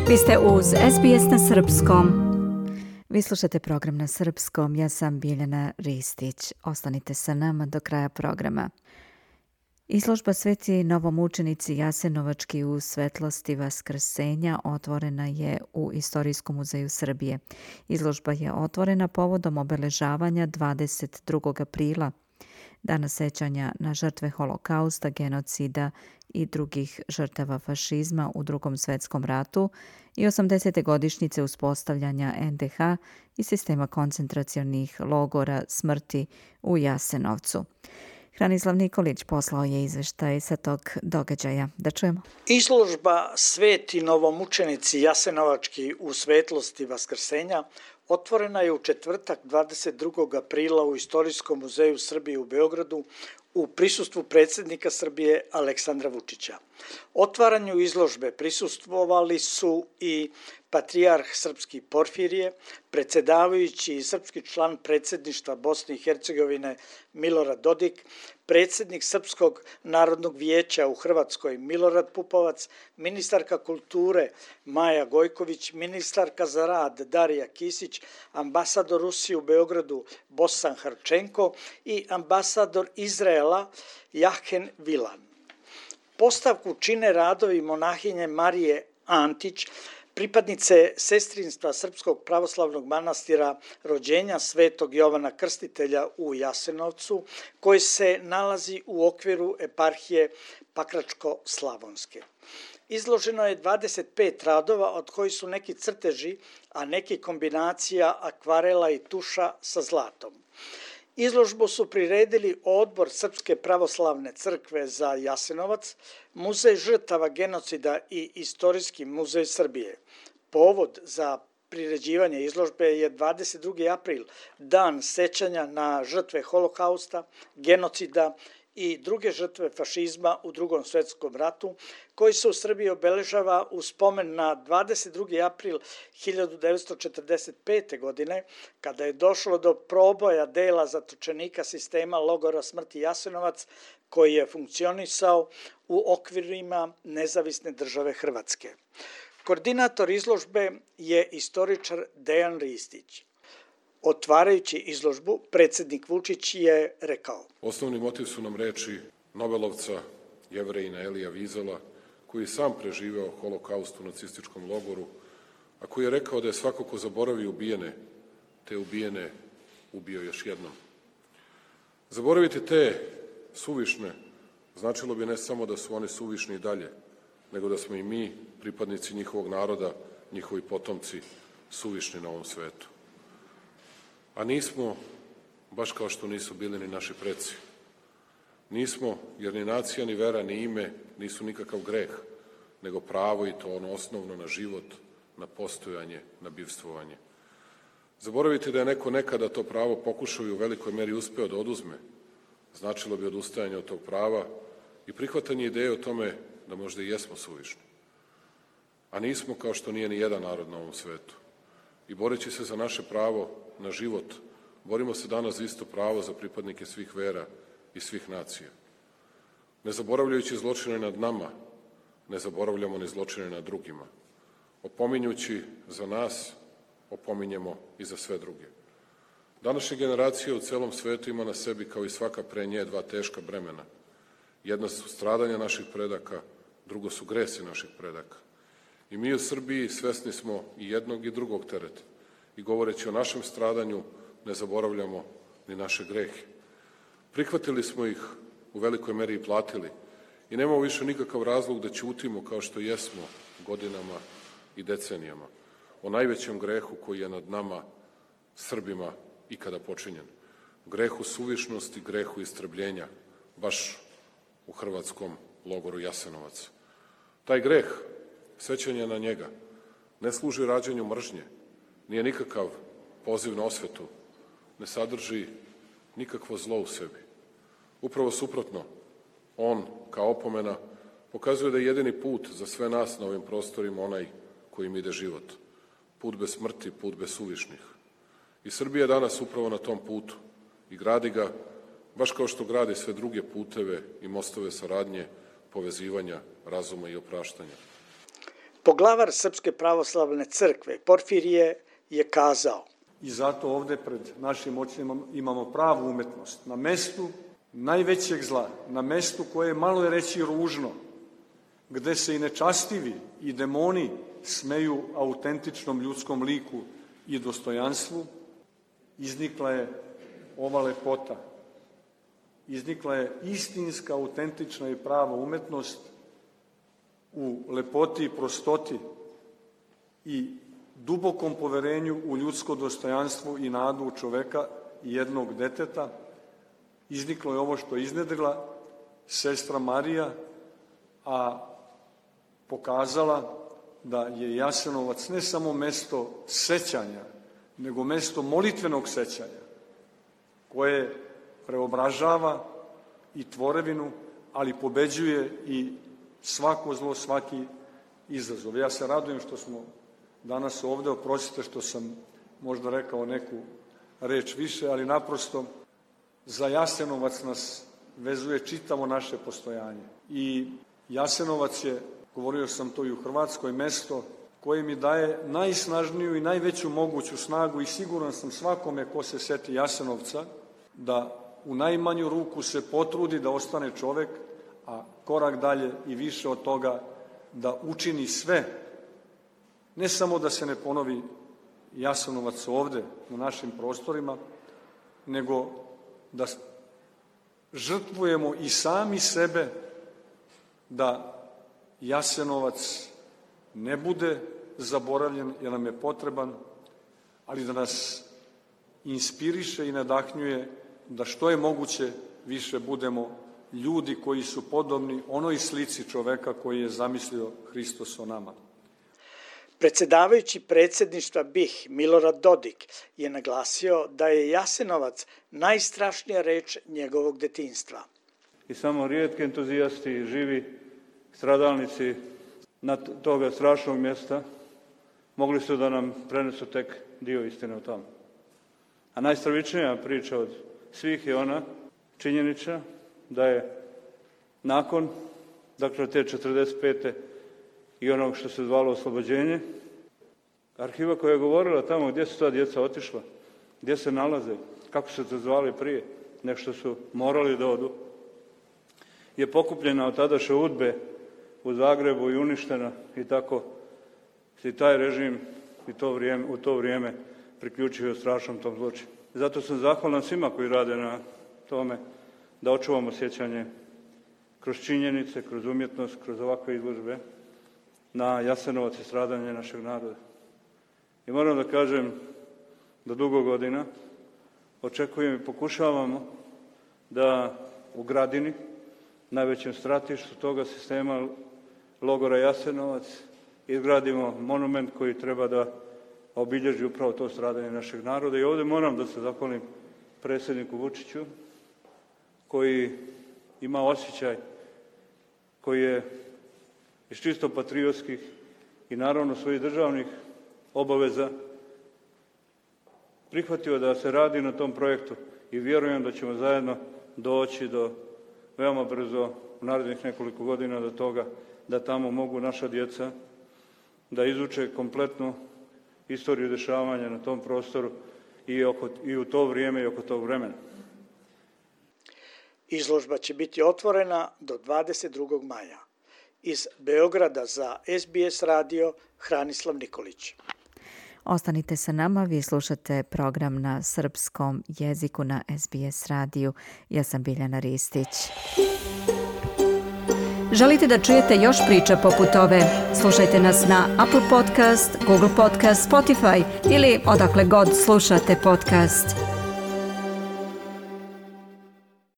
Vi ste uz SBS na srpskom. Vi slušate program na srpskom. Ja sam Biljana Ristić. Ostanite sa nama do kraja programa. Izložba Sveti novomučenici Jasenovački u svetlosti Vaskrsenja otvorena je u Istorijskom muzeju Srbije. Izložba je otvorena povodom obeležavanja 22. aprila, dana sećanja na žrtve holokausta, genocida i drugih žrtava fašizma u Drugom svetskom ratu i 80. godišnjice uspostavljanja NDH i sistema koncentracionih logora smrti u Jasenovcu. Hranislav Nikolić poslao je izveštaj sa tog događaja. Da čujemo. Izložba Sveti novomučenici Jasenovački u svetlosti Vaskrsenja otvorena je u četvrtak 22. aprila u Istorijskom muzeju Srbije u Beogradu u prisustvu predsjednika Srbije Aleksandra Vučića. Otvaranju izložbe prisustvovali su i patrijarh srpski Porfirije, predsjedavajući i srpski član predsjedništva Bosne i Hercegovine Milorad Dodik, predsjednik Srpskog narodnog vijeća u Hrvatskoj Milorad Pupovac, ministarka kulture Maja Gojković, ministarka za rad Darija Kisić, ambasador Rusije u Beogradu Bosan Harčenko i ambasador Izraela Jahen Vilan. Postavku čine radovi monahinje Marije Antić, pripadnice sestrinstva Srpskog pravoslavnog manastira Rođenja Svetog Jovana Krstitelja u Jasenovcu, koji se nalazi u okviru eparhije Pakračko-Slavonske. Izloženo je 25 radova, od kojih su neki crteži, a neki kombinacija akvarela i tuša sa zlatom. Izložbu su priredili Odbor Srpske pravoslavne crkve za Jasenovac, Muzej žrtava genocida i Istorijski muzej Srbije. Povod za priređivanje izložbe je 22. april, dan sećanja na žrtve holokausta, genocida i druge žrtve fašizma u Drugom svetskom ratu, koji se u Srbiji obeležava u spomen na 22. april 1945. godine, kada je došlo do proboja dela zatočenika sistema logora smrti Jasenovac, koji je funkcionisao u okvirima Nezavisne države Hrvatske. Koordinator izložbe je istoričar Dejan Ristić. Otvarajući izložbu, predsjednik Vučić je rekao: Osnovni motiv su nam reči Nobelovca, Jevrejina Elija Vizela, koji je sam preživeo holokaust u nacističkom logoru, a koji je rekao da je svako ko zaboravi ubijene, te ubijene ubio još jednom. Zaboraviti te suvišne značilo bi ne samo da su oni suvišni i dalje, nego da smo i mi, pripadnici njihovog naroda, njihovi potomci, suvišni na ovom svetu. A nismo, baš kao što nisu bili ni naši preci. Nismo, jer ni nacija, ni vera, ni ime nisu nikakav greh, nego pravo, i to ono osnovno, na život, na postojanje, na bivstvovanje. Zaboraviti da je neko nekada to pravo pokušao i u velikoj meri uspeo da oduzme, značilo bi odustajanje od tog prava i prihvatanje ideje o tome da možda i jesmo suvišni. A nismo, kao što nije ni jedan narod na ovom svetu. I boreći se za naše pravo na život, borimo se danas za isto pravo za pripadnike svih vera i svih nacija. Ne zaboravljajući zločine nad nama, ne zaboravljamo ni zločine nad drugima. Opominjući za nas, opominjemo i za sve druge. Današnja generacija u celom svetu ima na sebi, kao i svaka pre nje, dva teška bremena. Jedno su stradanja naših predaka, drugo su gresi naših predaka. I mi u Srbiji svesni smo i jednog i drugog tereta. I govoreći o našem stradanju, ne zaboravljamo ni naše grehe. Prihvatili smo ih, u velikoj meri i platili. I nemamo više nikakav razlog da ćutimo, kao što jesmo godinama i decenijama, o najvećem grehu koji je nad nama, Srbima, ikada počinjen. Grehu suvišnosti, grehu istrebljenja, baš u hrvatskom logoru Jasenovac. Taj greh, sećanje na njega, ne služi rađanju mržnje, nije nikakav poziv na osvetu, ne sadrži nikakvo zlo u sebi. Upravo suprotno, on, kao opomena, pokazuje da je jedini put za sve nas na ovim prostorima onaj kojim ide život. Put bez smrti, put bez suvišnih. I Srbija je danas upravo na tom putu i gradi ga, baš kao što gradi sve druge puteve i mostove saradnje, povezivanja, razuma i opraštanja. Poglavar Srpske pravoslavne crkve Porfirije je kazao: I zato ovde pred našim očima imamo pravu umetnost. Na mestu najvećeg zla, na mestu koje je malo je reći ružno, gde se i nečastivi i demoni smeju autentičnom ljudskom liku i dostojanstvu, iznikla je ova lepota. Iznikla je istinska, autentična i prava umetnost u lepoti i prostoti i dubokom poverenju u ljudsko dostojanstvo i nadu čoveka i jednog deteta. Izniklo je ovo što je iznedrila sestra Marija, a pokazala da je Jasenovac ne samo mesto sećanja, nego mesto molitvenog sećanja, koje preobražava i tvorevinu, ali pobeđuje i svako zlo, svaki izazov. Ja se radujem što smo danas ovde, oprostite što sam možda rekao neku reč više, ali naprosto za Jasenovac nas vezuje čitavo naše postojanje. I Jasenovac je, govorio sam to i u Hrvatskoj, mesto koje mi daje najsnažniju i najveću moguću snagu i siguran sam svakome ko se seti Jasenovca da u najmanju ruku se potrudi da ostane čovek, a korak dalje i više od toga da učini sve, ne samo da se ne ponovi Jasenovac ovde na našim prostorima, nego da žrtvujemo i sami sebe da Jasenovac ne bude zaboravljen jer nam je potreban, ali da nas inspiriše i nadahnjuje da što je moguće više budemo ljudi koji su podobni onoj slici čoveka koji je zamislio Hristos o nama. Predsedavajući predsjedništva BiH Milorad Dodik je naglasio da je Jasenovac najstrašnija reč njegovog detinjstva. I samo rijetki entuzijasti, živi stradalnici toga strašnog mjesta mogli su da nam prenesu tek dio istine o tome. A najstravičnija priča od svih je ona činjenica da je nakon, dakle te 45. i onog što se zvalo oslobođenje, arhiva koja je govorila tamo gdje su ta djeca otišla, gdje se nalaze, kako su se zvali prije, nek što su morali da odu, je pokupljena od tadašnje UDBE u Zagrebu i uništena i tako se taj režim i u to vrijeme priključio strašnom tom zločinu. Zato sam zahvalan svima koji rade na tome da očuvamo sjećanje kroz činjenice, kroz umjetnost, kroz ovakve izložbe na Jasenovac i stradanje našeg naroda. I moram da kažem da dugo godina očekujem i pokušavamo da u Gradini, najvećem stratištu toga sistema logora Jasenovac, izgradimo monument koji treba da obilježi upravo to stradanje našeg naroda. I ovdje moram da se zahvalim predsjedniku Vučiću, koji ima osjećaj, koji je iz čisto patriotskih i naravno svojih državnih obaveza prihvatio da se radi na tom projektu i vjerujem da ćemo zajedno doći do veoma brzo u narednih nekoliko godina do toga da tamo mogu naša djeca da izuče kompletnu istoriju dešavanja na tom prostoru i u to vrijeme i oko tog vremena. Izložba će biti otvorena do 22. maja. Iz Beograda za SBS radio Hranislav Nikolić. Ostanite sa nama, vi slušate program na srpskom jeziku na SBS radiju. Ja sam Biljana Ristić. Želite da čujete još priča poput ove? Slušajte nas na Apple Podcast, Google Podcast, Spotify ili odakle god slušate podcast.